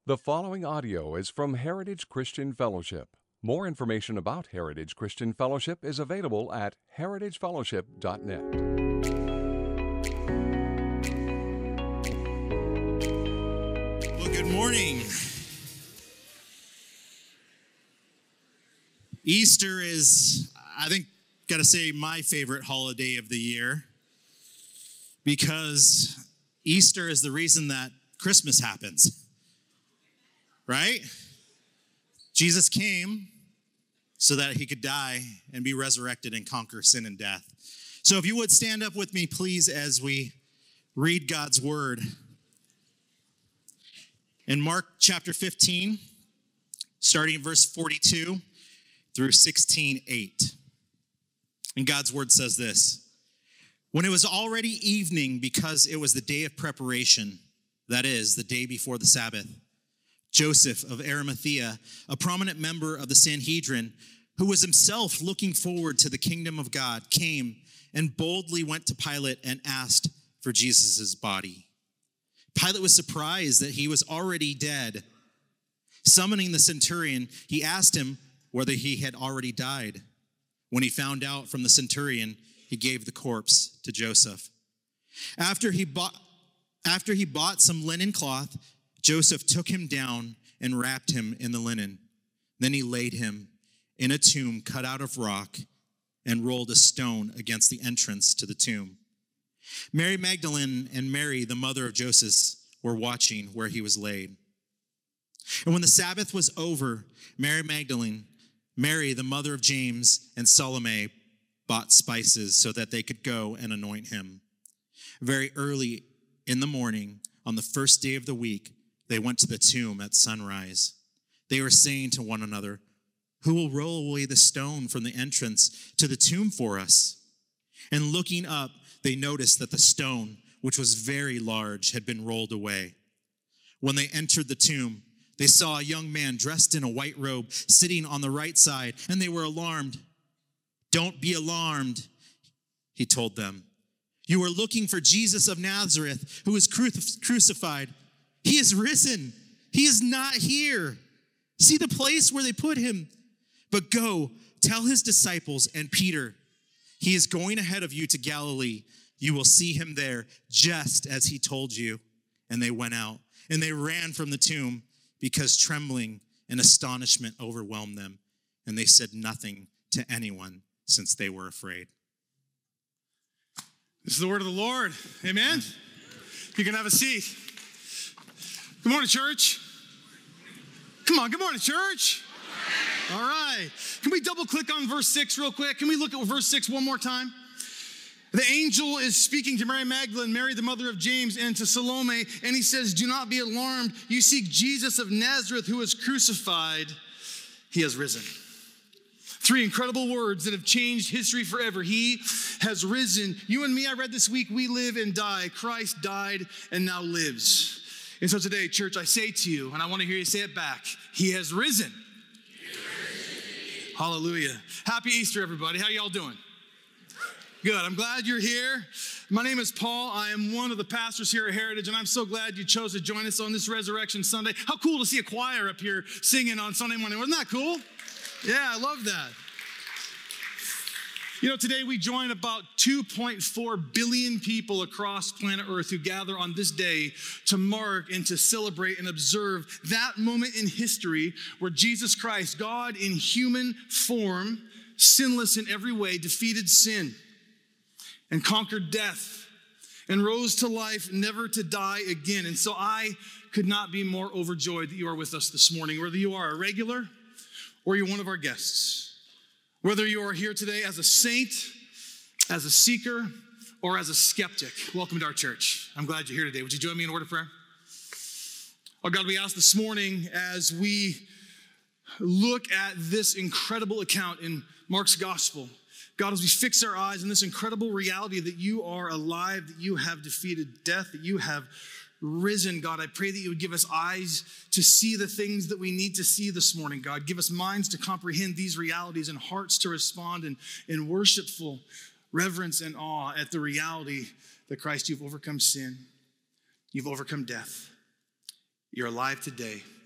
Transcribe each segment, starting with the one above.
The following audio is from Heritage Christian Fellowship. More information about Heritage Christian Fellowship is available at heritagefellowship.net. Well, good morning. Easter is, I think, got to say, my favorite holiday of the year, because Easter is the reason that Christmas happens. Right? Jesus came so that he could die and be resurrected and conquer sin and death. So if you would stand up with me, please, as we read God's word. In Mark chapter 15, starting in verse 42 through 16:8. And God's word says this: When it was already evening, because it was the day of preparation, that is, the day before the Sabbath, Joseph of Arimathea, a prominent member of the Sanhedrin, who was himself looking forward to the kingdom of God, came and boldly went to Pilate and asked for Jesus' body. Pilate was surprised that he was already dead. Summoning the centurion, he asked him whether he had already died. When he found out from the centurion, he gave the corpse to Joseph. After he bought some linen cloth, Joseph took him down and wrapped him in the linen. Then he laid him in a tomb cut out of rock and rolled a stone against the entrance to the tomb. Mary Magdalene and Mary, the mother of Joseph, were watching where he was laid. And when the Sabbath was over, Mary Magdalene, Mary, the mother of James, and Salome bought spices so that they could go and anoint him. Very early in the morning, on the first day of the week, they went to the tomb at sunrise. They were saying to one another, "Who will roll away the stone from the entrance to the tomb for us?" And looking up, they noticed that the stone, which was very large, had been rolled away. When they entered the tomb, they saw a young man dressed in a white robe sitting on the right side, and they were alarmed. "Don't be alarmed," he told them. "You are looking for Jesus of Nazareth, who was crucified. He is risen. He is not here. See the place where they put him. But go, tell his disciples and Peter, he is going ahead of you to Galilee. You will see him there, just as he told you." And they went out, and they ran from the tomb, because trembling and astonishment overwhelmed them. And they said nothing to anyone, since they were afraid. This is the word of the Lord. Amen. You can have a seat. Good morning, church. Come on, good morning, church. All right. Can we double click on verse 6 real quick? Can we look at verse 6 one more time? The angel is speaking to Mary Magdalene, Mary the mother of James, and to Salome, and he says, "Do not be alarmed. You seek Jesus of Nazareth, who was crucified. He has risen." Three incredible words that have changed history forever. He has risen. You and me, I read this week, we live and die. Christ died and now lives. And so today, church, I say to you, and I want to hear you say it back, He has risen. He has risen. Hallelujah. Happy Easter, everybody. How y'all doing? Good. I'm glad you're here. My name is Paul. I am one of the pastors here at Heritage, and I'm so glad you chose to join us on this Resurrection Sunday. How cool to see a choir up here singing on Sunday morning. Wasn't that cool? Yeah, I love that. You know, today we join about 2.4 billion people across planet Earth who gather on this day to mark and to celebrate and observe that moment in history where Jesus Christ, God in human form, sinless in every way, defeated sin and conquered death and rose to life, never to die again. And so I could not be more overjoyed that you are with us this morning, whether you are a regular or you're one of our guests. Whether you are here today as a saint, as a seeker, or as a skeptic, welcome to our church. I'm glad you're here today. Would you join me in a word of prayer? Oh God, we ask this morning as we look at this incredible account in Mark's gospel, God, as we fix our eyes on this incredible reality that you are alive, that you have defeated death, that you have risen, God, I pray that you would give us eyes to see the things that we need to see this morning, God. Give us minds to comprehend these realities and hearts to respond in worshipful reverence and awe at the reality that Christ, you've overcome sin, you've overcome death, you're alive today,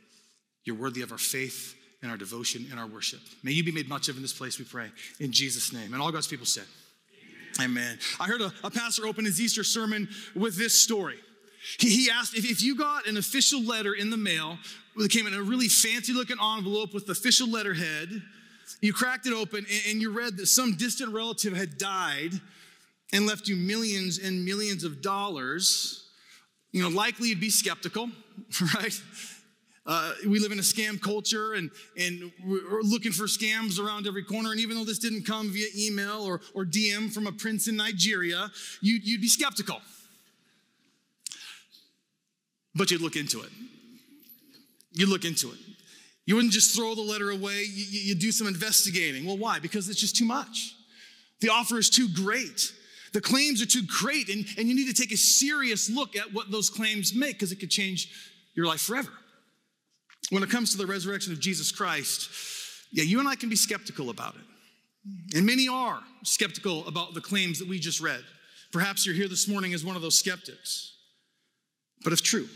You're worthy of our faith and our devotion and our worship. May you be made much of in this place, we pray. In Jesus' name. And all God's people said, amen. I heard a pastor open his Easter sermon with this story. He asked if you got an official letter in the mail, it came in a really fancy looking envelope with the official letterhead, you cracked it open and you read that some distant relative had died and left you millions and millions of dollars, likely you'd be skeptical, right? We live in a scam culture and we're looking for scams around every corner. And even though this didn't come via email or DM from a prince in Nigeria, you'd be skeptical. But you'd look into it. You'd look into it. You wouldn't just throw the letter away. You'd do some investigating. Well, why? Because it's just too much. The offer is too great. The claims are too great. And you need to take a serious look at what those claims make because it could change your life forever. When it comes to the resurrection of Jesus Christ, you and I can be skeptical about it. And many are skeptical about the claims that we just read. Perhaps you're here this morning as one of those skeptics. But if true,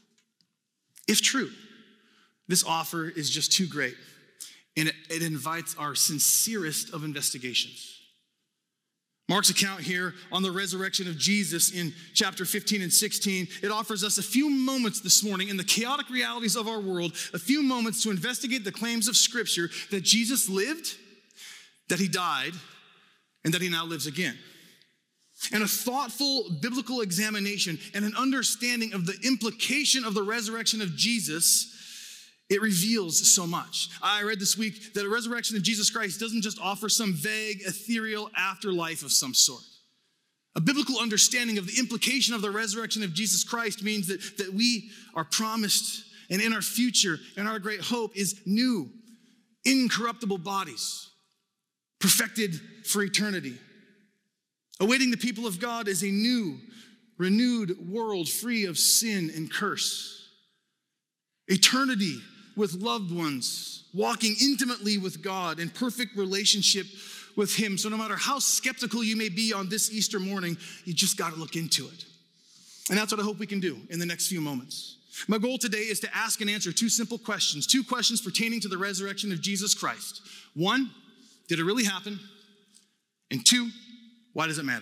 this offer is just too great, and it invites our sincerest of investigations. Mark's account here on the resurrection of Jesus in chapter 15 and 16, it offers us a few moments this morning in the chaotic realities of our world, a few moments to investigate the claims of Scripture that Jesus lived, that he died, and that he now lives again. And a thoughtful biblical examination and an understanding of the implication of the resurrection of Jesus, it reveals so much. I read this week that the resurrection of Jesus Christ doesn't just offer some vague, ethereal afterlife of some sort. A biblical understanding of the implication of the resurrection of Jesus Christ means that we are promised, and in our future and our great hope is new, incorruptible bodies, perfected for eternity. Awaiting the people of God is a new, renewed world free of sin and curse. Eternity with loved ones, walking intimately with God in perfect relationship with him. So no matter how skeptical you may be on this Easter morning, you just got to look into it. And that's what I hope we can do in the next few moments. My goal today is to ask and answer two simple questions, two questions pertaining to the resurrection of Jesus Christ. One, did it really happen? And two, why does it matter?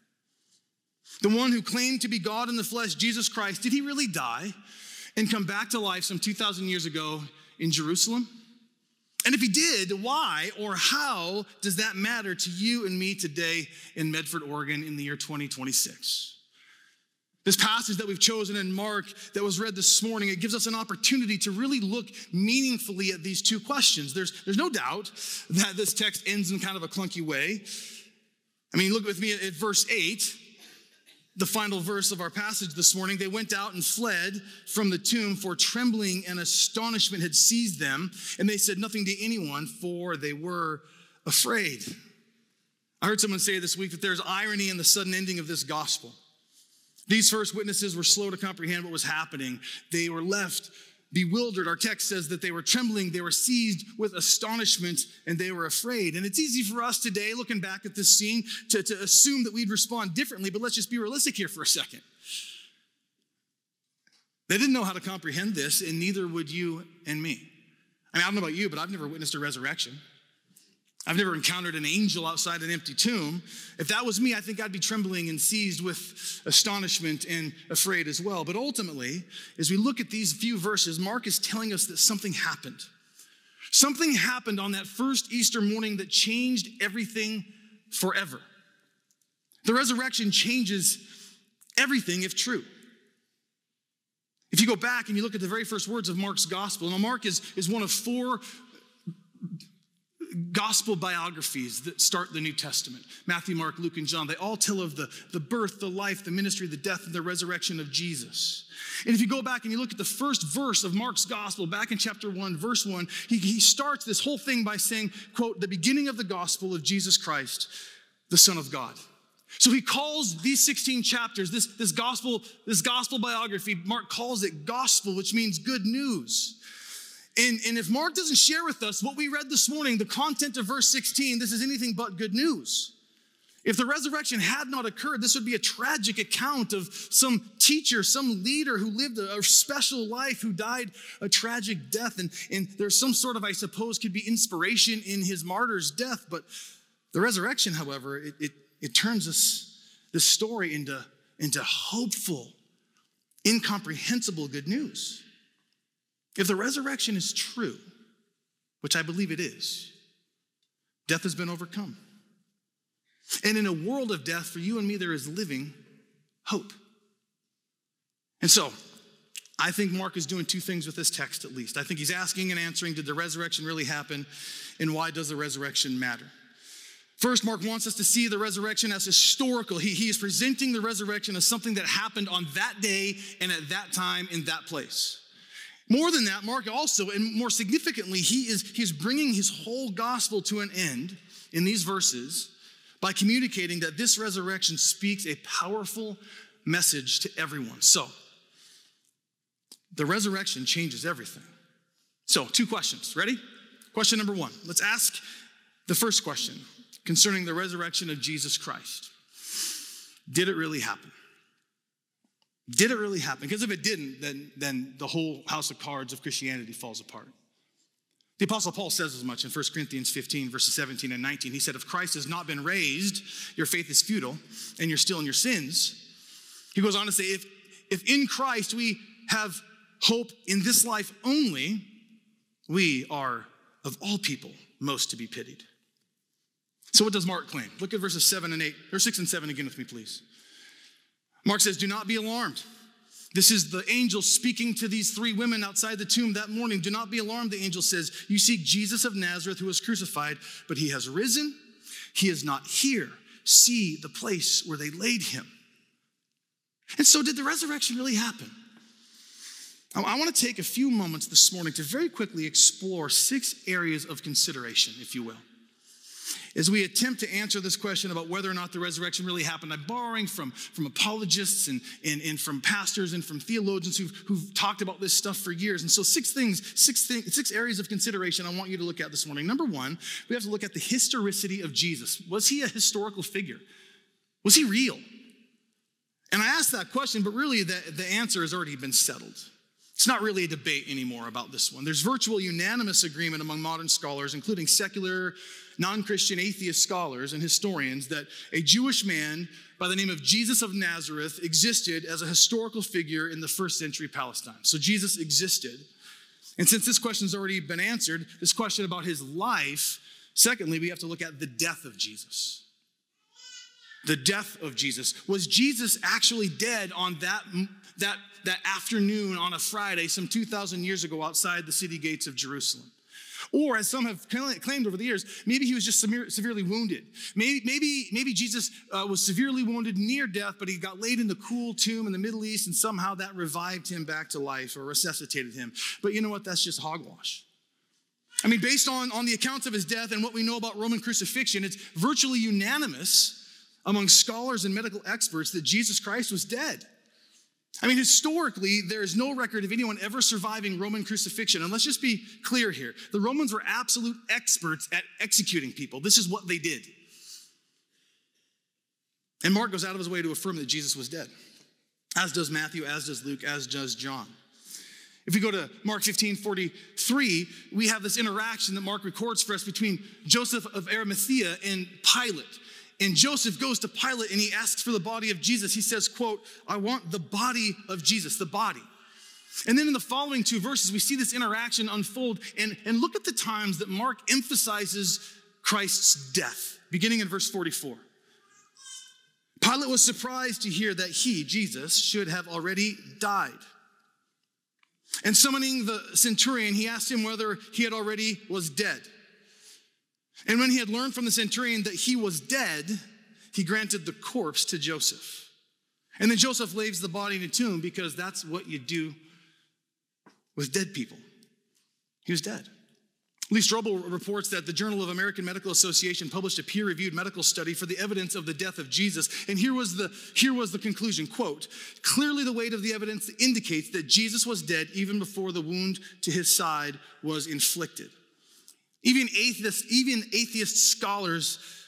The one who claimed to be God in the flesh, Jesus Christ, did he really die and come back to life some 2,000 years ago in Jerusalem? And if he did, why or how does that matter to you and me today in Medford, Oregon in the year 2026? This passage that we've chosen in Mark that was read this morning, it gives us an opportunity to really look meaningfully at these two questions. There's no doubt that this text ends in kind of a clunky way. Look with me at verse 8, the final verse of our passage this morning. They went out and fled from the tomb, for trembling and astonishment had seized them, and they said nothing to anyone, for they were afraid. I heard someone say this week that there's irony in the sudden ending of this gospel. These first witnesses were slow to comprehend what was happening. They were left bewildered. Our text says that they were trembling, they were seized with astonishment, and they were afraid. And it's easy for us today, looking back at this scene, to assume that we'd respond differently, but let's just be realistic here for a second. They didn't know how to comprehend this, and neither would you and me. I don't know about you, but I've never witnessed a resurrection. I've never encountered an angel outside an empty tomb. If that was me, I think I'd be trembling and seized with astonishment and afraid as well. But ultimately, as we look at these few verses, Mark is telling us that something happened. Something happened on that first Easter morning that changed everything forever. The resurrection changes everything if true. If you go back and you look at the very first words of Mark's gospel, now Mark is one of four gospel biographies that start the New Testament. Matthew, Mark, Luke, and John, they all tell of the birth, the life, the ministry, the death, and the resurrection of Jesus. And if you go back and you look at the first verse of Mark's gospel, back in chapter 1, verse 1, he starts this whole thing by saying, quote, the beginning of the gospel of Jesus Christ, the Son of God. So he calls these 16 chapters, this gospel biography, Mark calls it gospel, which means good news. And if Mark doesn't share with us what we read this morning, the content of verse 16, this is anything but good news. If the resurrection had not occurred, this would be a tragic account of some teacher, some leader who lived a special life, who died a tragic death. And there's some sort of, I suppose, could be inspiration in his martyr's death. But the resurrection, however, it turns this story into hopeful, incomprehensible good news. If the resurrection is true, which I believe it is, death has been overcome. And in a world of death, for you and me, there is living hope. And so, I think Mark is doing two things with this text at least. I think he's asking and answering, did the resurrection really happen? And why does the resurrection matter? First, Mark wants us to see the resurrection as historical. He is presenting the resurrection as something that happened on that day and at that time in that place. More than that, Mark also, and more significantly, he's bringing his whole gospel to an end in these verses by communicating that this resurrection speaks a powerful message to everyone. So, the resurrection changes everything. So, two questions. Ready? Question number one. Let's ask the first question concerning the resurrection of Jesus Christ. Did it really happen? Did it really happen? Because if it didn't, then the whole house of cards of Christianity falls apart. The Apostle Paul says as much in 1 Corinthians 15, verses 17 and 19. He said, if Christ has not been raised, your faith is futile, and you're still in your sins. He goes on to say, if in Christ we have hope in this life only, we are of all people most to be pitied. So what does Mark claim? Look at verses 7 and 8, or 6 and 7 again with me, please. Mark says, do not be alarmed. This is the angel speaking to these three women outside the tomb that morning. Do not be alarmed, the angel says. You seek Jesus of Nazareth who was crucified, but he has risen. He is not here. See the place where they laid him. And so did the resurrection really happen? I want to take a few moments this morning to very quickly explore 6 areas of consideration, if you will. As we attempt to answer this question about whether or not the resurrection really happened, I'm borrowing from apologists and from pastors and from theologians who've talked about this stuff for years. And so 6 areas of consideration I want you to look at this morning. Number one, we have to look at the historicity of Jesus. Was he a historical figure? Was he real? And I asked that question, but really the answer has already been settled. It's not really a debate anymore about this one. There's virtual unanimous agreement among modern scholars, including secular, non-Christian atheist scholars and historians, that a Jewish man by the name of Jesus of Nazareth existed as a historical figure in the first century Palestine. So Jesus existed. And since this question's already been answered, this question about his life, secondly, we have to look at the death of Jesus. The death of Jesus. Was Jesus actually dead on that afternoon on a Friday some 2,000 years ago outside the city gates of Jerusalem? Or, as some have claimed over the years, maybe he was just severely wounded. Maybe Jesus was severely wounded near death, but he got laid in the cool tomb in the Middle East, and somehow that revived him back to life or resuscitated him. But you know what? That's just hogwash. I mean, based on the accounts of his death and what we know about Roman crucifixion, it's virtually unanimous among scholars and medical experts that Jesus Christ was dead. I mean, historically, there is no record of anyone ever surviving Roman crucifixion. And let's just be clear here. The Romans were absolute experts at executing people. This is what they did. And Mark goes out of his way to affirm that Jesus was dead, as does Matthew, as does Luke, as does John. If we go to Mark 15:43, we have this interaction that Mark records for us between Joseph of Arimathea and Pilate. And Joseph goes to Pilate and he asks for the body of Jesus. He says, quote, I want the body of Jesus, the body. And then in the following 2 verses, we see this interaction unfold. And look at the times that Mark emphasizes Christ's death, beginning in verse 44. Pilate was surprised to hear that he, Jesus, should have already died. And summoning the centurion, he asked him whether he had already was dead. And when he had learned from the centurion that he was dead, he granted the corpse to Joseph. And then Joseph lays the body in a tomb because that's what you do with dead people. He was dead. Lee Strobel reports that the Journal of American Medical Association published a peer-reviewed medical study for the evidence of the death of Jesus. And here was the conclusion, quote, clearly the weight of the evidence indicates that Jesus was dead even before the wound to his side was inflicted. Even atheist scholars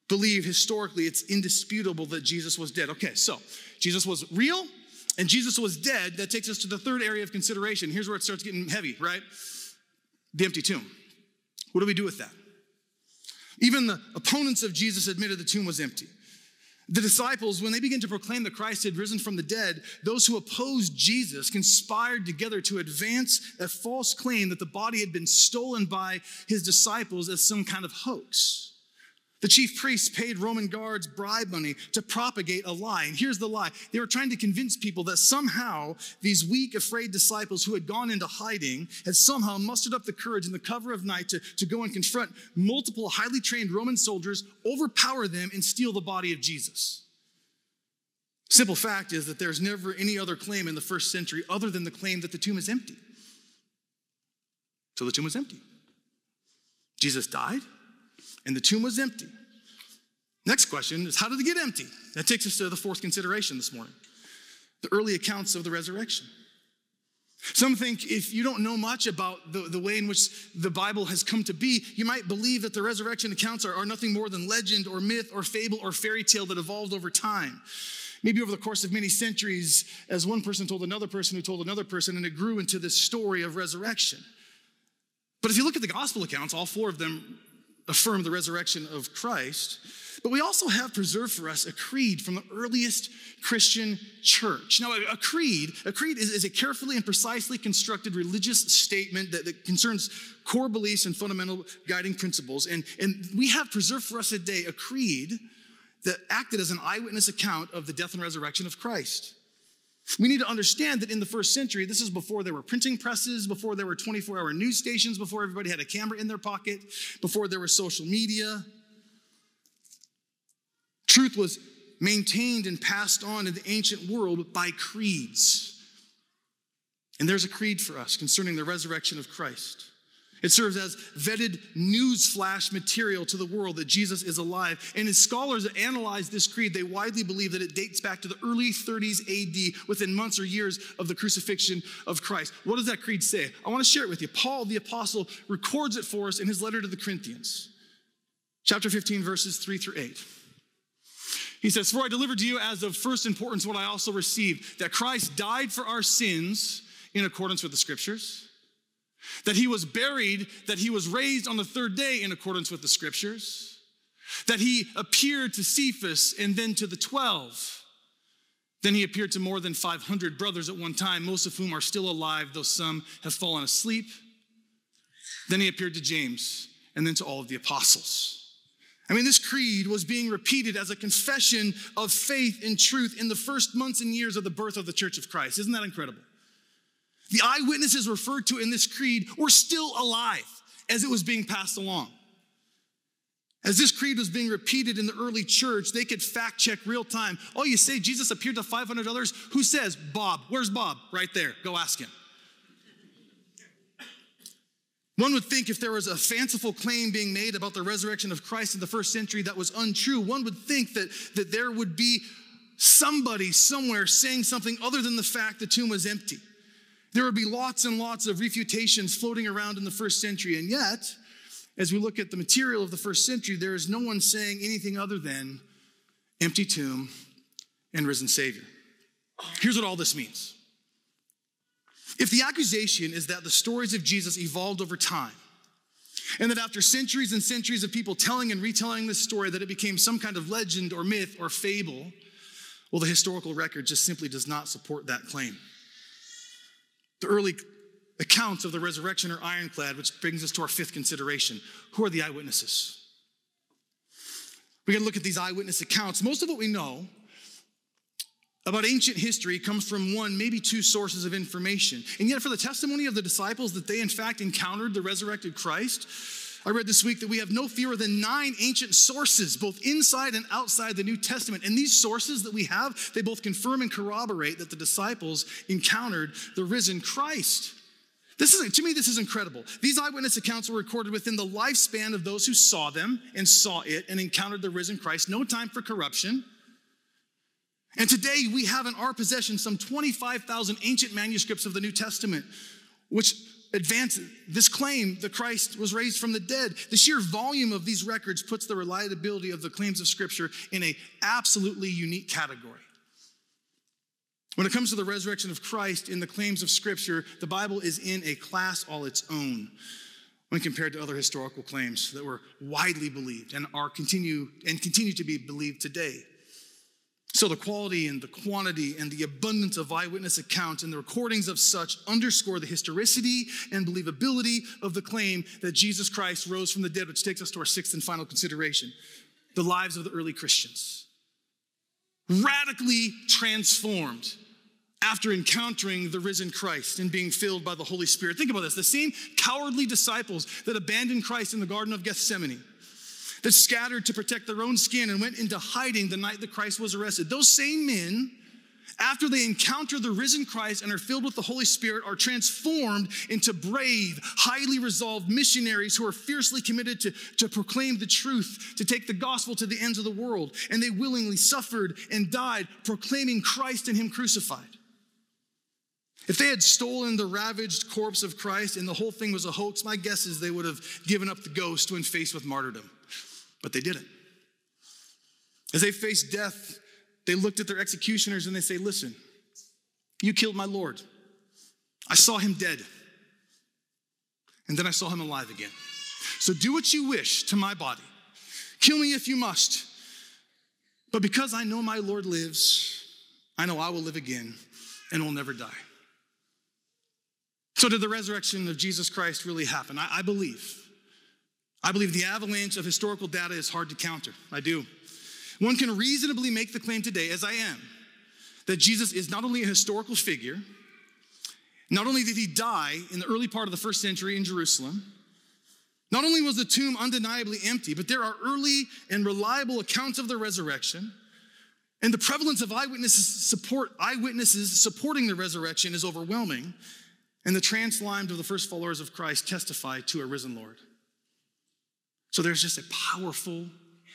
believe historically it's indisputable that Jesus was dead. Okay, so Jesus was real and Jesus was dead. That takes us to the third area of consideration. Here's where it starts getting heavy, right? The empty tomb. What do we do with that? Even the opponents of Jesus admitted the tomb was empty. The disciples, when they began to proclaim that Christ had risen from the dead, those who opposed Jesus conspired together to advance a false claim that the body had been stolen by his disciples as some kind of hoax. The chief priests paid Roman guards bribe money to propagate a lie. And here's the lie. They were trying to convince people that somehow these weak, afraid disciples who had gone into hiding had somehow mustered up the courage in the cover of night to go and confront multiple highly trained Roman soldiers, overpower them, and steal the body of Jesus. Simple fact is that there's never any other claim in the first century other than the claim that the tomb is empty. So the tomb was empty. Jesus died, and the tomb was empty. Next question is, how did it get empty? That takes us to the fourth consideration this morning. The early accounts of the resurrection. Some think if you don't know much about the way in which the Bible has come to be, you might believe that the resurrection accounts are nothing more than legend or myth or fable or fairy tale that evolved over time. Maybe over the course of many centuries, as one person told another person who told another person, and it grew into this story of resurrection. But if you look at the gospel accounts, all four of them affirm the resurrection of Christ. But we also have preserved for us a creed from the earliest Christian church. Now, a creed is a carefully and precisely constructed religious statement that concerns core beliefs and fundamental guiding principles. And we have preserved for us today a creed that acted as an eyewitness account of the death and resurrection of Christ. We need to understand that in the first century, this is before there were printing presses, before there were 24-hour news stations, before everybody had a camera in their pocket, before there was social media. Truth was maintained and passed on in the ancient world by creeds. And there's a creed for us concerning the resurrection of Christ. It serves as vetted news flash material to the world that Jesus is alive. And as scholars that analyze this creed, they widely believe that it dates back to the early 30s AD, within months or years of the crucifixion of Christ. What does that creed say? I want to share it with you. Paul, the apostle, records it for us in his letter to the Corinthians. Chapter 15, verses 3 through 8. He says, "For I delivered to you as of first importance what I also received, that Christ died for our sins in accordance with the scriptures, that he was buried, that he was raised on the third day in accordance with the scriptures, that he appeared to Cephas and then to the 12. Then he appeared to more than 500 brothers at one time, most of whom are still alive, though some have fallen asleep. Then he appeared to James and then to all of the apostles." I mean, this creed was being repeated as a confession of faith and truth in the first months and years of the birth of the Church of Christ. Isn't that incredible? The eyewitnesses referred to in this creed were still alive as it was being passed along. As this creed was being repeated in the early church, they could fact check real time. Oh, you say Jesus appeared to 500 others? Who says? Bob. Where's Bob? Right there. Go ask him. One would think if there was a fanciful claim being made about the resurrection of Christ in the first century that was untrue, one would think that there would be somebody somewhere saying something other than the fact the tomb was empty. There would be lots and lots of refutations floating around in the first century. And yet, as we look at the material of the first century, there is no one saying anything other than empty tomb and risen Savior. Here's what all this means. If the accusation is that the stories of Jesus evolved over time, and that after centuries and centuries of people telling and retelling this story, that it became some kind of legend or myth or fable, well, the historical record just simply does not support that claim. The early accounts of the resurrection are ironclad, which brings us to our fifth consideration. Who are the eyewitnesses? We got to look at these eyewitness accounts. Most of what we know about ancient history comes from one, maybe two sources of information. And yet for the testimony of the disciples that they in fact encountered the resurrected Christ, I read this week that we have no fewer than 9 ancient sources, both inside and outside the New Testament. And these sources that we have, they both confirm and corroborate that the disciples encountered the risen Christ. To me, this is incredible. These eyewitness accounts were recorded within the lifespan of those who saw them and saw it and encountered the risen Christ. No time for corruption. And today we have in our possession some 25,000 ancient manuscripts of the New Testament, which advance this claim that Christ was raised from the dead. The sheer volume of these records puts the reliability of the claims of Scripture in an absolutely unique category. When it comes to the resurrection of Christ in the claims of Scripture, the Bible is in a class all its own when compared to other historical claims that were widely believed and continue to be believed today. So the quality and the quantity and the abundance of eyewitness accounts and the recordings of such underscore the historicity and believability of the claim that Jesus Christ rose from the dead, which takes us to our sixth and final consideration, the lives of the early Christians. Radically transformed after encountering the risen Christ and being filled by the Holy Spirit. Think about this, the same cowardly disciples that abandoned Christ in the Garden of Gethsemane, that scattered to protect their own skin and went into hiding the night that Christ was arrested. Those same men, after they encounter the risen Christ and are filled with the Holy Spirit, are transformed into brave, highly resolved missionaries who are fiercely committed to proclaim the truth, to take the gospel to the ends of the world. And they willingly suffered and died proclaiming Christ and Him crucified. If they had stolen the ravaged corpse of Christ and the whole thing was a hoax, my guess is they would have given up the ghost when faced with martyrdom. But they didn't. As they faced death, they looked at their executioners and they say, listen, you killed my Lord. I saw Him dead. And then I saw Him alive again. So do what you wish to my body. Kill me if you must. But because I know my Lord lives, I know I will live again and will never die. So did the resurrection of Jesus Christ really happen? I believe the avalanche of historical data is hard to counter. I do. One can reasonably make the claim today, as I am, that Jesus is not only a historical figure, not only did He die in the early part of the first century in Jerusalem, not only was the tomb undeniably empty, but there are early and reliable accounts of the resurrection, and the prevalence of eyewitnesses supporting the resurrection is overwhelming, and the trans-lives of the first followers of Christ testify to a risen Lord. So there's just a powerful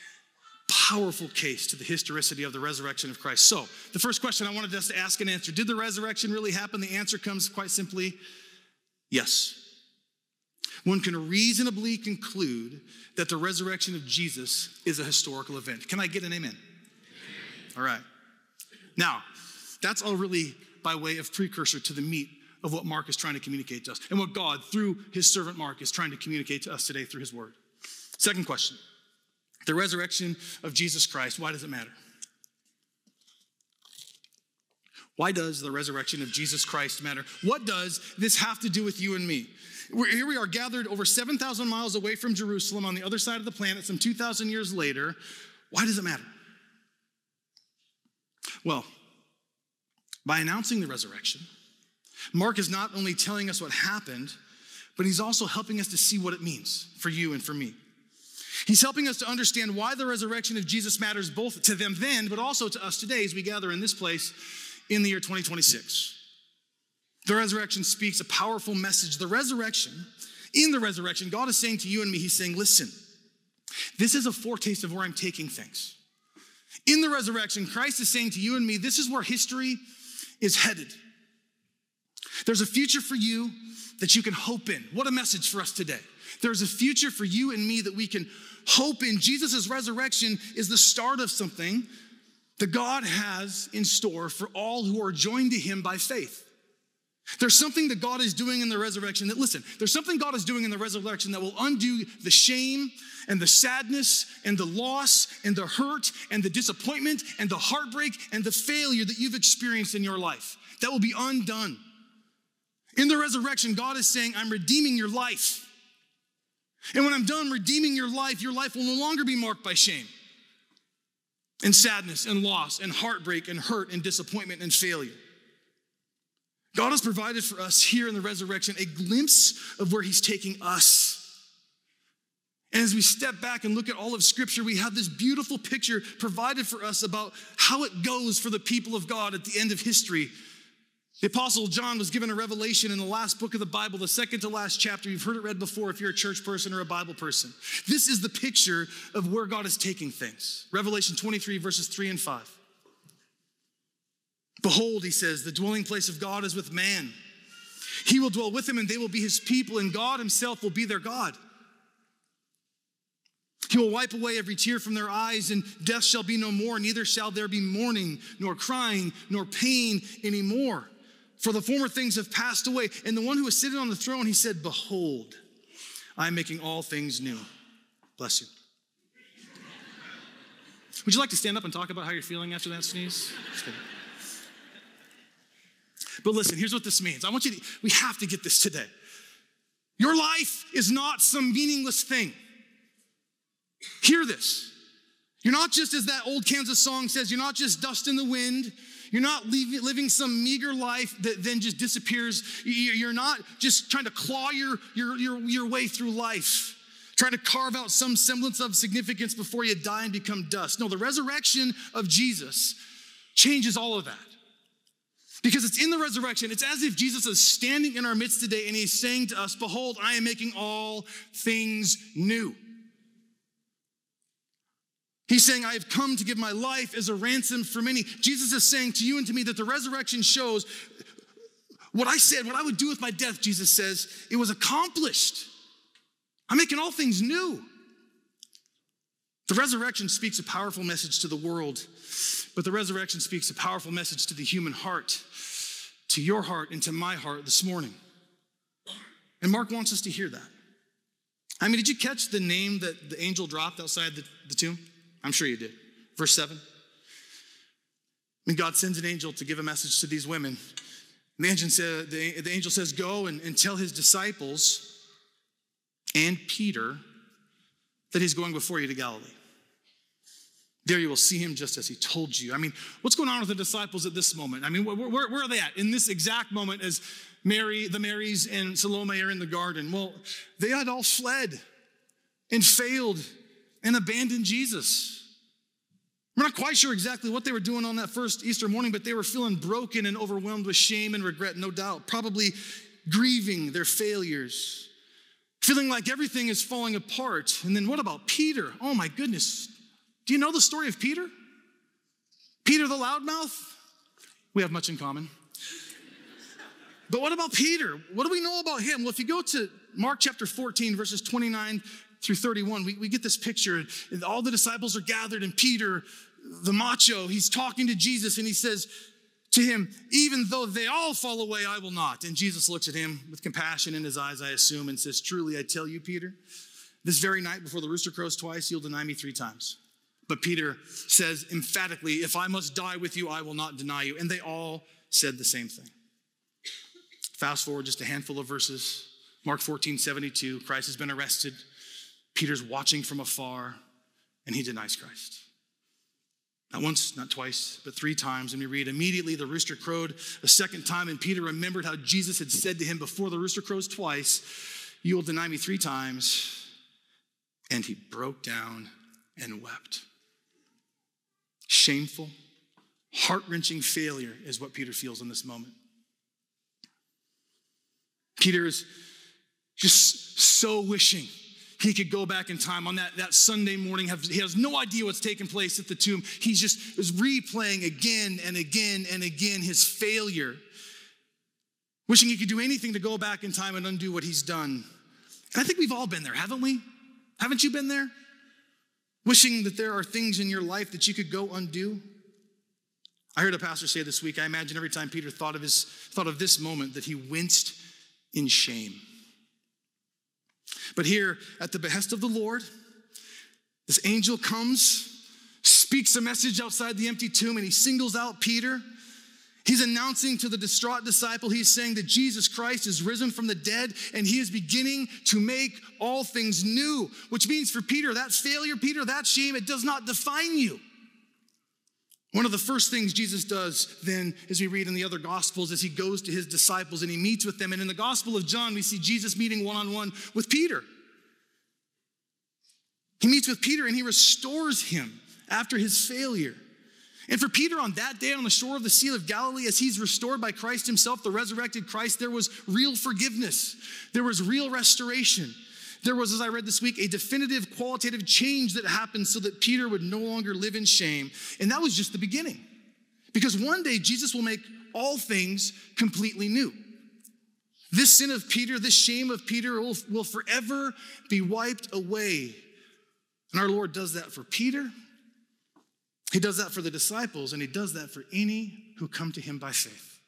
case to the historicity of the resurrection of Christ. So the first question I wanted us to ask and answer, did the resurrection really happen? The answer comes quite simply, yes. One can reasonably conclude that the resurrection of Jesus is a historical event. Can I get an amen? All right. Now, that's all really by way of precursor to the meat of what Mark is trying to communicate to us and what God, through His servant Mark, is trying to communicate to us today through His word. Second question, the resurrection of Jesus Christ, why does it matter? Why does the resurrection of Jesus Christ matter? What does this have to do with you and me? Here we are gathered over 7,000 miles away from Jerusalem on the other side of the planet, some 2,000 years later. Why does it matter? Well, by announcing the resurrection, Mark is not only telling us what happened, but he's also helping us to see what it means for you and for me. He's helping us to understand why the resurrection of Jesus matters both to them then, but also to us today as we gather in this place in the year 2026. The resurrection speaks a powerful message. In the resurrection, God is saying to you and me, He's saying, listen, this is a foretaste of where I'm taking things. In the resurrection, Christ is saying to you and me, this is where history is headed. There's a future for you that you can hope in. What a message for us today. There's a future for you and me that we can hope in. Jesus' resurrection is the start of something that God has in store for all who are joined to Him by faith. There's something that God is doing in the resurrection there's something God is doing in the resurrection that will undo the shame and the sadness and the loss and the hurt and the disappointment and the heartbreak and the failure that you've experienced in your life. That will be undone. In the resurrection, God is saying, I'm redeeming your life. And when I'm done redeeming your life will no longer be marked by shame and sadness and loss and heartbreak and hurt and disappointment and failure. God has provided for us here in the resurrection a glimpse of where He's taking us. And as we step back and look at all of Scripture, we have this beautiful picture provided for us about how it goes for the people of God at the end of history. The Apostle John was given a revelation in the last book of the Bible, the second to last chapter. You've heard it read before if you're a church person or a Bible person. This is the picture of where God is taking things. Revelation 23, verses 3 and 5. Behold, he says, the dwelling place of God is with man. He will dwell with them, and they will be his people, and God himself will be their God. He will wipe away every tear from their eyes, and death shall be no more, neither shall there be mourning, nor crying, nor pain anymore. For the former things have passed away. And the one who was sitting on the throne, he said, behold, I am making all things new. Bless you. Would you like to stand up and talk about how you're feeling after that sneeze? Just kidding. But listen, here's what this means. We have to get this today. Your life is not some meaningless thing. Hear this. You're not just, as that old Kansas song says, you're not just dust in the wind. You're not living some meager life that then just disappears. You're not just trying to claw your way through life, trying to carve out some semblance of significance before you die and become dust. No, the resurrection of Jesus changes all of that. Because it's in the resurrection, it's as if Jesus is standing in our midst today and he's saying to us, behold, I am making all things new. He's saying, I have come to give my life as a ransom for many. Jesus is saying to you and to me that the resurrection shows what I said, what I would do with my death, Jesus says, it was accomplished. I'm making all things new. The resurrection speaks a powerful message to the world, but the resurrection speaks a powerful message to the human heart, to your heart and to my heart this morning. And Mark wants us to hear that. I mean, did you catch the name that the angel dropped outside the tomb? I'm sure you did. Verse 7. When God sends an angel to give a message to these women, the angel says, go and tell his disciples and Peter that he's going before you to Galilee. There you will see him just as he told you. I mean, what's going on with the disciples at this moment? I mean, where are they at in this exact moment as the Marys and Salome are in the garden? Well, they had all fled and failed and abandoned Jesus. We're not quite sure exactly what they were doing on that first Easter morning, but they were feeling broken and overwhelmed with shame and regret, no doubt, probably grieving their failures, feeling like everything is falling apart. And then what about Peter? Oh my goodness. Do you know the story of Peter? Peter the loudmouth? We have much in common. But what about Peter? What do we know about him? Well, if you go to Mark chapter 14, verses 29 through 31, we get this picture. And all the disciples are gathered, and Peter, the macho, he's talking to Jesus, and he says to him, even though they all fall away, I will not. And Jesus looks at him with compassion in his eyes, I assume, and says, truly, I tell you, Peter, this very night before the rooster crows twice, you'll deny me 3 times. But Peter says emphatically, if I must die with you, I will not deny you. And they all said the same thing. Fast forward just a handful of verses. Mark 14:72, Christ has been arrested. Peter's watching from afar, and he denies Christ. Not once, not twice, but 3 times. And we read, immediately the rooster crowed a second time, and Peter remembered how Jesus had said to him, before the rooster crows twice, you will deny me 3 times. And he broke down and wept. Shameful, heart-wrenching failure is what Peter feels in this moment. Peter is just so wishing he could go back in time on that Sunday morning. He has no idea what's taking place at the tomb. He just is replaying again and again and again his failure, wishing he could do anything to go back in time and undo what he's done. And I think we've all been there, haven't we? Haven't you been there? Wishing that there are things in your life that you could go undo. I heard a pastor say this week, I imagine every time Peter thought of this moment that he winced in shame. But here, at the behest of the Lord, this angel comes, speaks a message outside the empty tomb, and he singles out Peter. He's announcing to the distraught disciple, he's saying that Jesus Christ is risen from the dead, and he is beginning to make all things new, which means for Peter, that failure, Peter, that shame, it does not define you. One of the first things Jesus does then, as we read in the other Gospels, is he goes to his disciples and he meets with them. And in the Gospel of John, we see Jesus meeting one-on-one with Peter. He meets with Peter and he restores him after his failure. And for Peter on that day on the shore of the Sea of Galilee, as he's restored by Christ himself, the resurrected Christ, there was real forgiveness. There was real restoration. There was, as I read this week, a definitive qualitative change that happened so that Peter would no longer live in shame. And that was just the beginning. Because one day Jesus will make all things completely new. This sin of Peter, this shame of Peter will forever be wiped away. And our Lord does that for Peter. He does that for the disciples, and he does that for any who come to him by faith.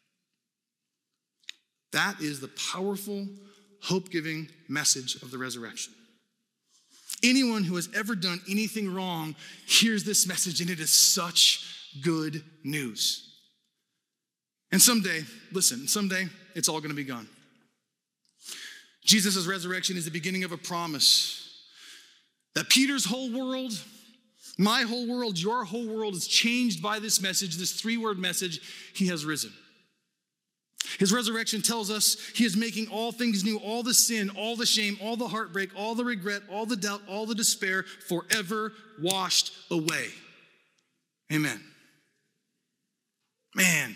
That is the powerful, hope-giving message of the resurrection. Anyone who has ever done anything wrong hears this message, and it is such good news. And someday it's all going to be gone. Jesus' resurrection is the beginning of a promise that Peter's whole world, my whole world, your whole world is changed by this message, this three-word message: he has risen. His resurrection tells us he is making all things new, all the sin, all the shame, all the heartbreak, all the regret, all the doubt, all the despair, forever washed away. Amen. Man,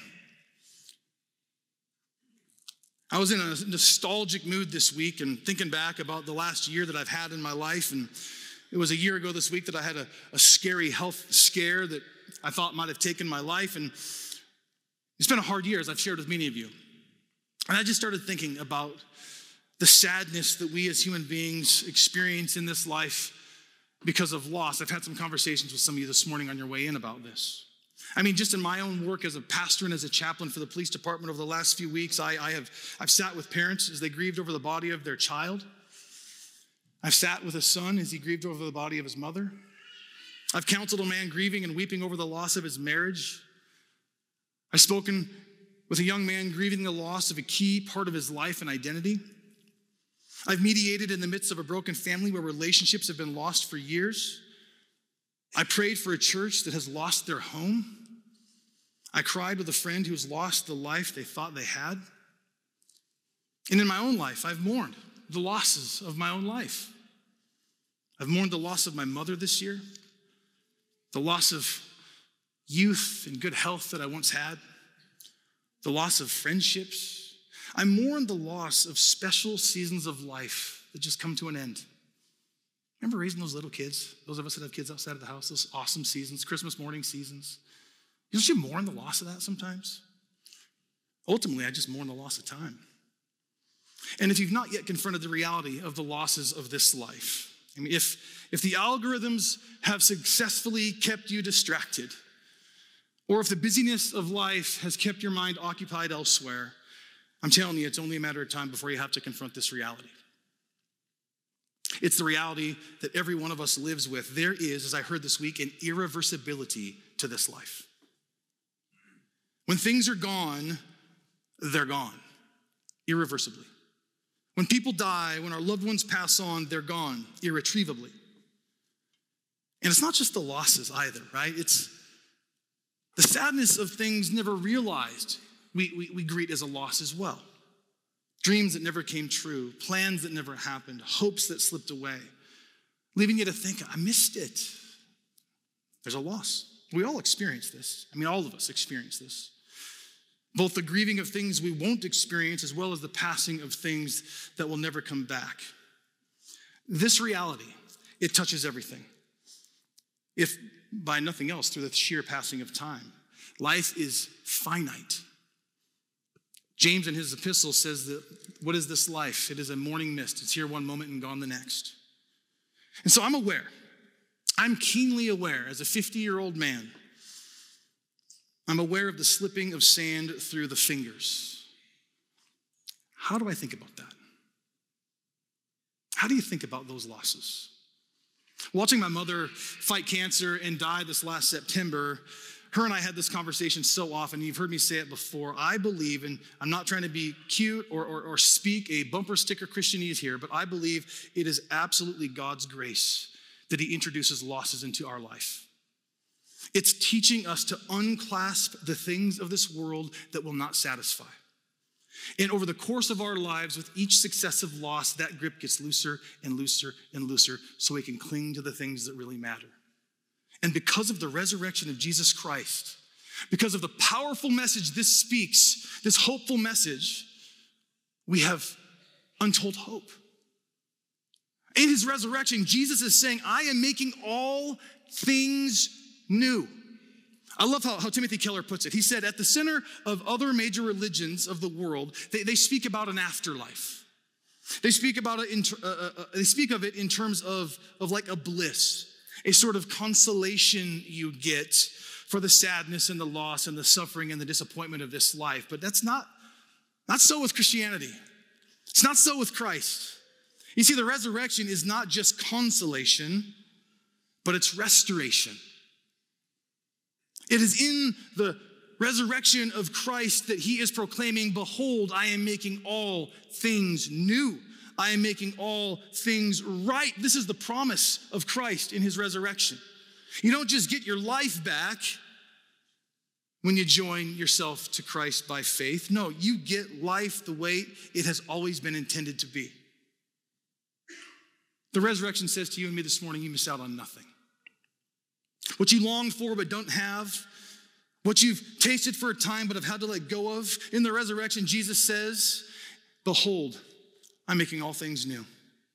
I was in a nostalgic mood this week and thinking back about the last year that I've had in my life. And it was a year ago this week that I had a scary health scare that I thought might have taken my life. And it's been a hard year, as I've shared with many of you. And I just started thinking about the sadness that we as human beings experience in this life because of loss. I've had some conversations with some of you this morning on your way in about this. I mean, just in my own work as a pastor and as a chaplain for the police department over the last few weeks, I've sat with parents as they grieved over the body of their child. I've sat with a son as he grieved over the body of his mother. I've counseled a man grieving and weeping over the loss of his marriage. I've spoken with a young man grieving the loss of a key part of his life and identity. I've mediated in the midst of a broken family where relationships have been lost for years. I prayed for a church that has lost their home. I cried with a friend who's lost the life they thought they had. And in my own life, I've mourned the losses of my own life. I've mourned the loss of my mother this year, the loss of youth and good health that I once had, the loss of friendships. I mourn the loss of special seasons of life that just come to an end. Remember raising those little kids, those of us that have kids outside of the house, those awesome seasons, Christmas morning seasons? Don't you mourn the loss of that sometimes? Ultimately, I just mourn the loss of time. And if you've not yet confronted the reality of the losses of this life, I mean, if the algorithms have successfully kept you distracted, or if the busyness of life has kept your mind occupied elsewhere, I'm telling you, it's only a matter of time before you have to confront this reality. It's the reality that every one of us lives with. There is, as I heard this week, an irreversibility to this life. When things are gone, they're gone, irreversibly. When people die, when our loved ones pass on, they're gone, irretrievably. And it's not just the losses either, right? It's the sadness of things never realized we greet as a loss as well. Dreams that never came true, plans that never happened, hopes that slipped away, leaving you to think, I missed it. There's a loss. We all experience this. I mean, all of us experience this. Both the grieving of things we won't experience as well as the passing of things that will never come back. This reality, it touches everything. If by nothing else, through the sheer passing of time. Life is finite. James in his epistle says that, what is this life? It is a morning mist. It's here one moment and gone the next. And so I'm keenly aware as a 50-year-old man, I'm aware of the slipping of sand through the fingers. How do I think about that? How do you think about those losses? Watching my mother fight cancer and die this last September, her and I had this conversation so often. You've heard me say it before. I believe, and I'm not trying to be cute or speak a bumper sticker Christianese here, but I believe it is absolutely God's grace that he introduces losses into our life. It's teaching us to unclasp the things of this world that will not satisfy. And over the course of our lives, with each successive loss, that grip gets looser and looser and looser so we can cling to the things that really matter. And because of the resurrection of Jesus Christ, because of the powerful message this speaks, this hopeful message, we have untold hope. In his resurrection, Jesus is saying, I am making all things new. I love how Timothy Keller puts it. He said, at the center of other major religions of the world, they speak about an afterlife. They speak about it. They speak of it in terms of like a bliss, a sort of consolation you get for the sadness and the loss and the suffering and the disappointment of this life. But that's not so with Christianity. It's not so with Christ. You see, the resurrection is not just consolation, but it's restoration. It is in the resurrection of Christ that he is proclaiming, behold, I am making all things new. I am making all things right. This is the promise of Christ in his resurrection. You don't just get your life back when you join yourself to Christ by faith. No, you get life the way it has always been intended to be. The resurrection says to you and me this morning, you miss out on nothing. What you longed for but don't have, what you've tasted for a time but have had to let go of, in the resurrection, Jesus says, behold, I'm making all things new.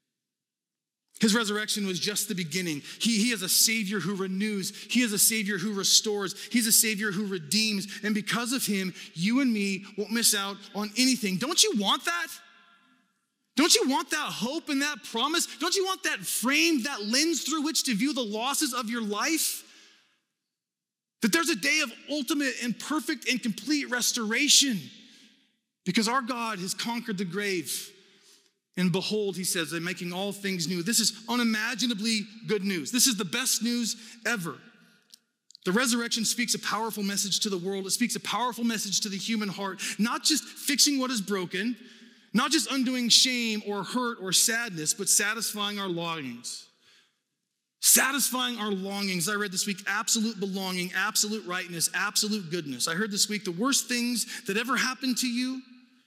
His resurrection was just the beginning. He is a Savior who renews. He is a Savior who restores. He's a Savior who redeems. And because of him, you and me won't miss out on anything. Don't you want that? Don't you want that hope and that promise? Don't you want that frame, that lens through which to view the losses of your life? That there's a day of ultimate and perfect and complete restoration because our God has conquered the grave. And behold, he says, I'm making all things new. This is unimaginably good news. This is the best news ever. The resurrection speaks a powerful message to the world. It speaks a powerful message to the human heart, not just fixing what is broken, not just undoing shame or hurt or sadness, but satisfying our longings. Satisfying our longings. I read this week, absolute belonging, absolute rightness, absolute goodness. I heard this week, the worst things that ever happened to you,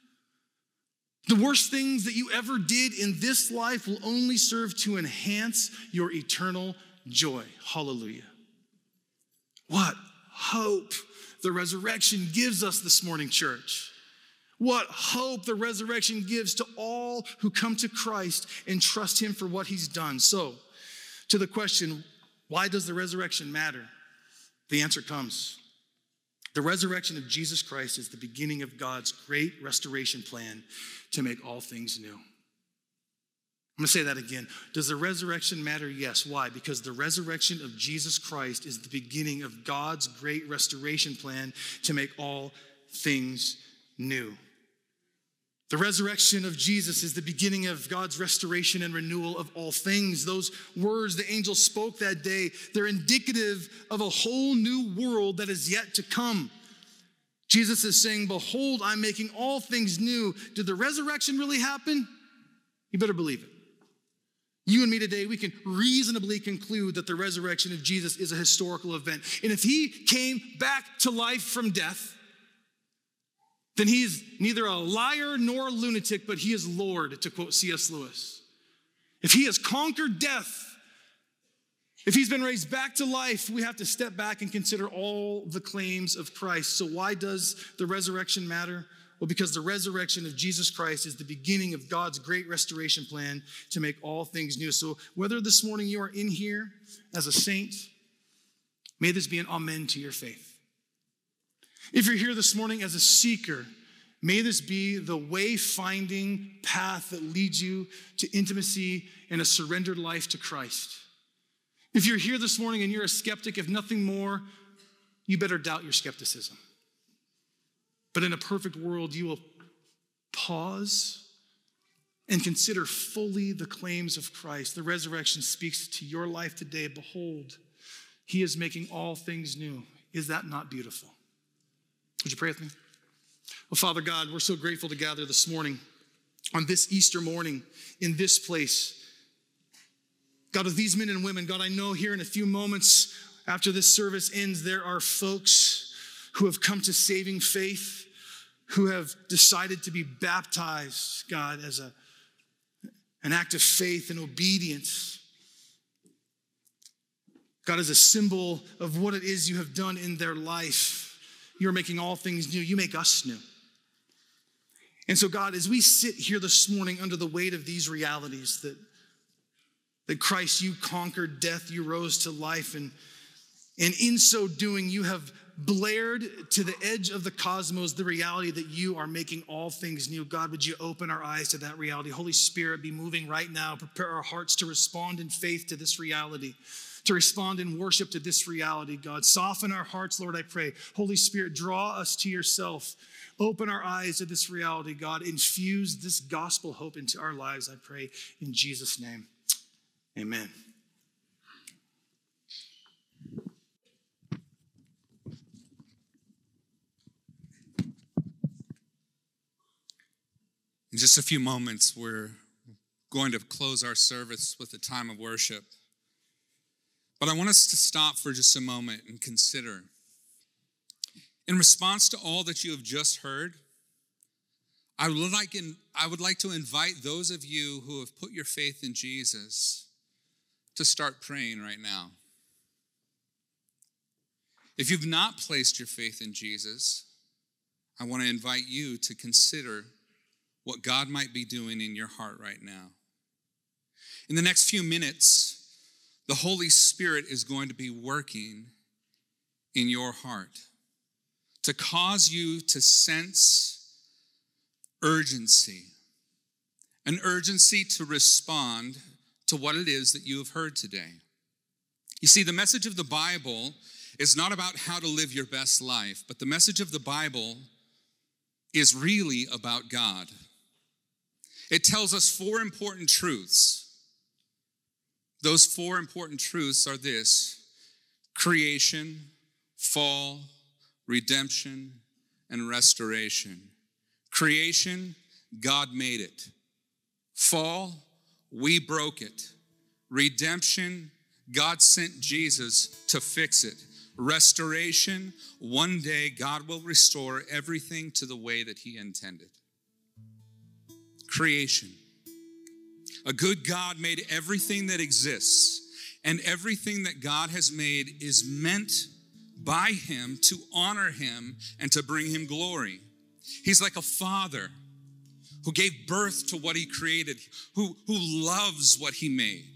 the worst things that you ever did in this life will only serve to enhance your eternal joy. Hallelujah. What hope the resurrection gives us this morning, church. What hope the resurrection gives to all who come to Christ and trust him for what he's done. So, to the question, why does the resurrection matter? The answer comes. The resurrection of Jesus Christ is the beginning of God's great restoration plan to make all things new. I'm going to say that again. Does the resurrection matter? Yes. Why? Because the resurrection of Jesus Christ is the beginning of God's great restoration plan to make all things new. The resurrection of Jesus is the beginning of God's restoration and renewal of all things. Those words the angel spoke that day, they're indicative of a whole new world that is yet to come. Jesus is saying, behold, I'm making all things new. Did the resurrection really happen? You better believe it. You and me today, we can reasonably conclude that the resurrection of Jesus is a historical event. And if he came back to life from death, then he is neither a liar nor a lunatic, but he is Lord, to quote C.S. Lewis. If he has conquered death, if he's been raised back to life, we have to step back and consider all the claims of Christ. So why does the resurrection matter? Well, because the resurrection of Jesus Christ is the beginning of God's great restoration plan to make all things new. So whether this morning you are in here as a saint, may this be an amen to your faith. If you're here this morning as a seeker, may this be the way-finding path that leads you to intimacy and a surrendered life to Christ. If you're here this morning and you're a skeptic, if nothing more, you better doubt your skepticism. But in a perfect world, you will pause and consider fully the claims of Christ. The resurrection speaks to your life today. Behold, he is making all things new. Is that not beautiful? Would you pray with me? Well, Father God, we're so grateful to gather this morning on this Easter morning in this place. God, with these men and women, God, I know here in a few moments after this service ends, there are folks who have come to saving faith, who have decided to be baptized, God, as an act of faith and obedience. God, as a symbol of what it is you have done in their life. You're making all things new. You make us new. And so, God, as we sit here this morning under the weight of these realities, that Christ, you conquered death, you rose to life, and in so doing, you have blared to the edge of the cosmos the reality that you are making all things new. God, would you open our eyes to that reality? Holy Spirit, be moving right now. Prepare our hearts to respond in faith to this reality, to respond in worship to this reality, God. Soften our hearts, Lord, I pray. Holy Spirit, draw us to yourself. Open our eyes to this reality, God. Infuse this gospel hope into our lives, I pray, in Jesus' name. Amen. In just a few moments, we're going to close our service with a time of worship. But I want us to stop for just a moment and consider. In response to all that you have just heard, I would like to invite those of you who have put your faith in Jesus to start praying right now. If you've not placed your faith in Jesus, I want to invite you to consider what God might be doing in your heart right now. In the next few minutes, the Holy Spirit is going to be working in your heart to cause you to sense urgency, an urgency to respond to what it is that you have heard today. You see, the message of the Bible is not about how to live your best life, but the message of the Bible is really about God. It tells us 4 important truths. Those 4 important truths are this: creation, fall, redemption, and restoration. Creation, God made it. Fall, we broke it. Redemption, God sent Jesus to fix it. Restoration, one day God will restore everything to the way that he intended. Creation. A good God made everything that exists, and everything that God has made is meant by him to honor him and to bring him glory. He's like a father who gave birth to what he created, who loves what he made.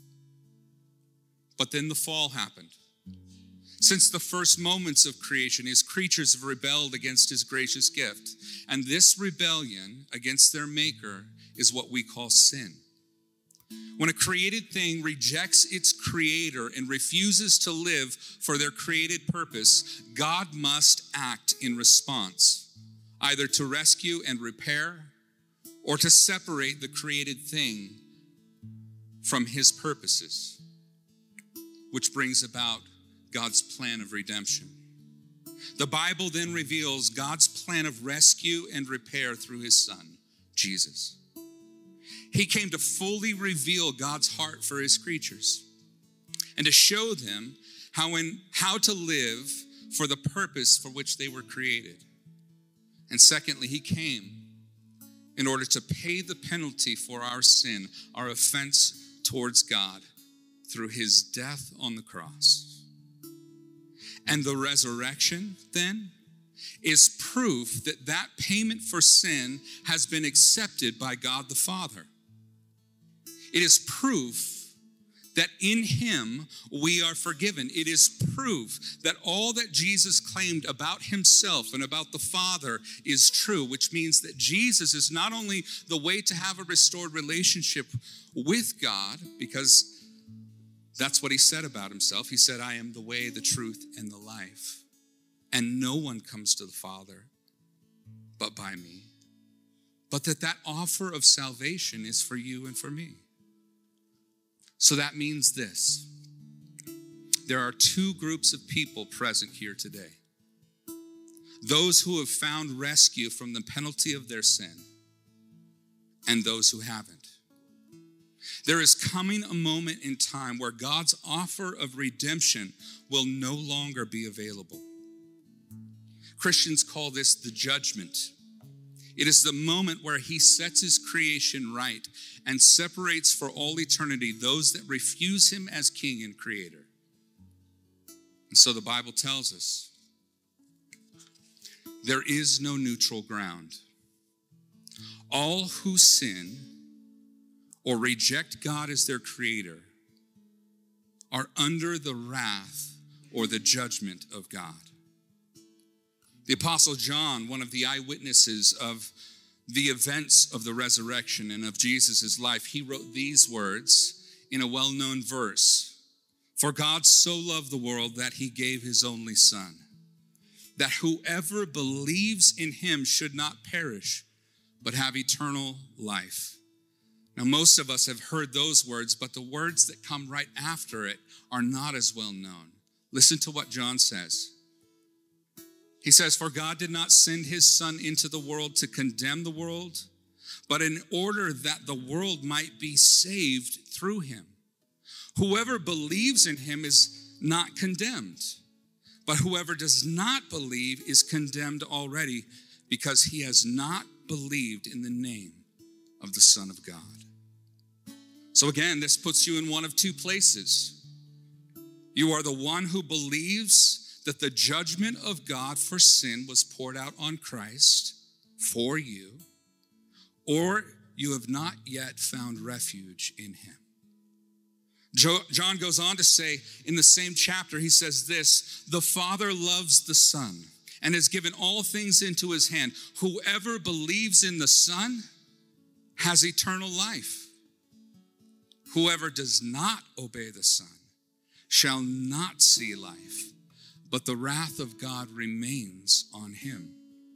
But then the fall happened. Since the first moments of creation, his creatures have rebelled against his gracious gift. And this rebellion against their maker is what we call sin. When a created thing rejects its creator and refuses to live for their created purpose, God must act in response, either to rescue and repair or to separate the created thing from his purposes, which brings about God's plan of redemption. The Bible then reveals God's plan of rescue and repair through his son, Jesus. He came to fully reveal God's heart for his creatures and to show them how to live for the purpose for which they were created. And secondly, he came in order to pay the penalty for our sin, our offense towards God, through his death on the cross. And the resurrection, then, is proof that that payment for sin has been accepted by God the Father. It is proof that in him we are forgiven. It is proof that all that Jesus claimed about himself and about the Father is true, which means that Jesus is not only the way to have a restored relationship with God, because that's what he said about himself. He said, I am the way, the truth, and the life. And no one comes to the Father but by me. But that offer of salvation is for you and for me. So that means this. There are 2 groups of people present here today. Those who have found rescue from the penalty of their sin, and those who haven't. There is coming a moment in time where God's offer of redemption will no longer be available. Christians call this the judgment. It is the moment where he sets his creation right and separates for all eternity those that refuse him as king and creator. And so the Bible tells us there is no neutral ground. All who sin or reject God as their creator are under the wrath or the judgment of God. The Apostle John, one of the eyewitnesses of the events of the resurrection and of Jesus' life, he wrote these words in a well-known verse. For God so loved the world that he gave his only Son, that whoever believes in him should not perish, but have eternal life. Now, most of us have heard those words, but the words that come right after it are not as well known. Listen to what John says. He says, for God did not send his Son into the world to condemn the world, but in order that the world might be saved through him. Whoever believes in him is not condemned, but whoever does not believe is condemned already, because he has not believed in the name of the Son of God. So again, this puts you in one of two places. You are the one who believes that the judgment of God for sin was poured out on Christ for you, or you have not yet found refuge in him. John goes on to say in the same chapter, he says this, the Father loves the Son and has given all things into his hand. Whoever believes in the Son has eternal life. Whoever does not obey the Son shall not see life, but the wrath of God remains on him.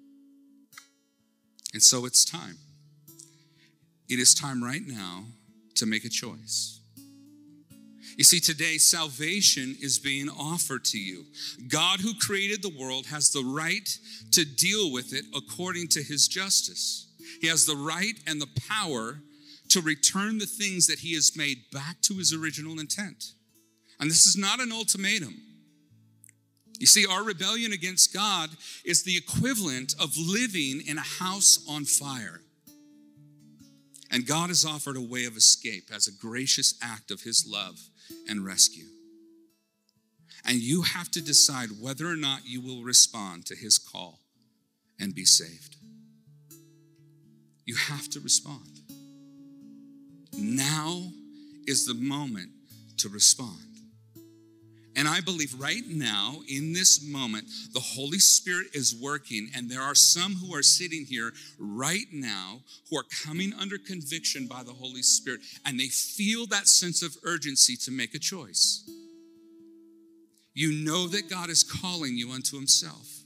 And so it's time. It is time right now to make a choice. You see, today salvation is being offered to you. God, who created the world, has the right to deal with it according to his justice. He has the right and the power to return the things that he has made back to his original intent. And this is not an ultimatum. You see, our rebellion against God is the equivalent of living in a house on fire. And God has offered a way of escape as a gracious act of his love and rescue. And you have to decide whether or not you will respond to his call and be saved. You have to respond. Now is the moment to respond. And I believe right now, in this moment, the Holy Spirit is working, and there are some who are sitting here right now who are coming under conviction by the Holy Spirit, and they feel that sense of urgency to make a choice. You know that God is calling you unto himself.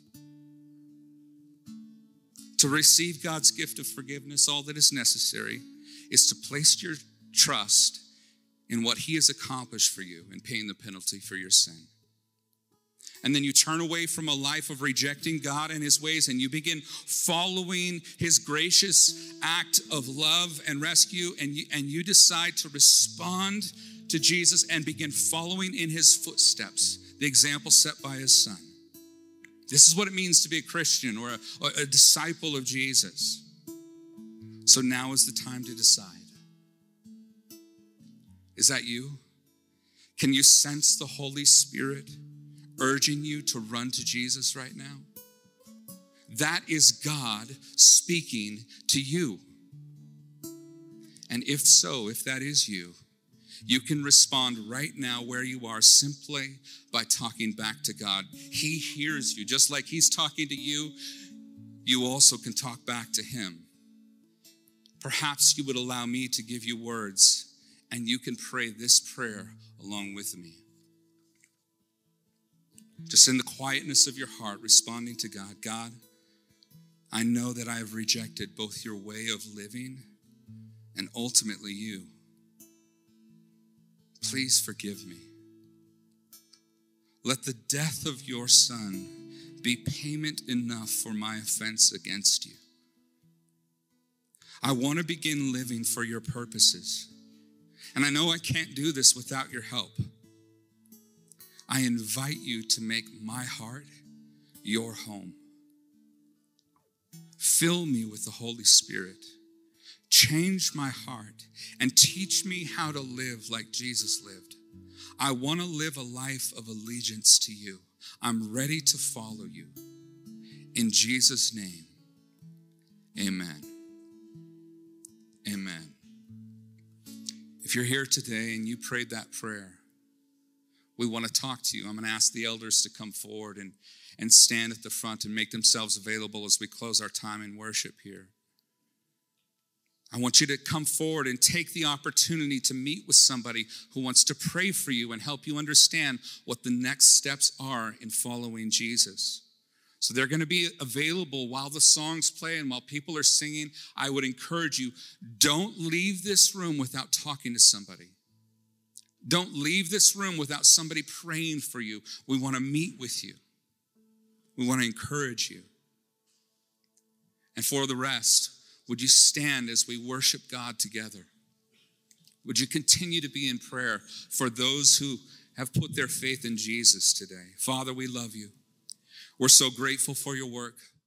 To receive God's gift of forgiveness, all that is necessary is to place your trust in what he has accomplished for you in paying the penalty for your sin. And then you turn away from a life of rejecting God and his ways, and you begin following his gracious act of love and rescue, and you decide to respond to Jesus and begin following in his footsteps, the example set by his Son. This is what it means to be a Christian or a disciple of Jesus. So now is the time to decide. Is that you? Can you sense the Holy Spirit urging you to run to Jesus right now? That is God speaking to you. And if so, if that is you, you can respond right now where you are simply by talking back to God. He hears you. Just like he's talking to you, you also can talk back to him. Perhaps you would allow me to give you words, and you can pray this prayer along with me. Just in the quietness of your heart, responding to God. God, I know that I have rejected both your way of living and ultimately you. Please forgive me. Let the death of your Son be payment enough for my offense against you. I want to begin living for your purposes. And I know I can't do this without your help. I invite you to make my heart your home. Fill me with the Holy Spirit. Change my heart and teach me how to live like Jesus lived. I want to live a life of allegiance to you. I'm ready to follow you. In Jesus' name, amen. Amen. If you're here today and you prayed that prayer, We want to talk to you. I'm going to ask the elders to come forward and stand at the front and make themselves available as we close our time in worship here. I want you to come forward and take the opportunity to meet with somebody who wants to pray for you and help you understand what the next steps are in following Jesus. So they're going to be available while the songs play and while people are singing. I would encourage you, don't leave this room without talking to somebody. Don't leave this room without somebody praying for you. We want to meet with you. We want to encourage you. And for the rest, would you stand as we worship God together? Would you continue to be in prayer for those who have put their faith in Jesus today? Father, we love you. We're so grateful for your work.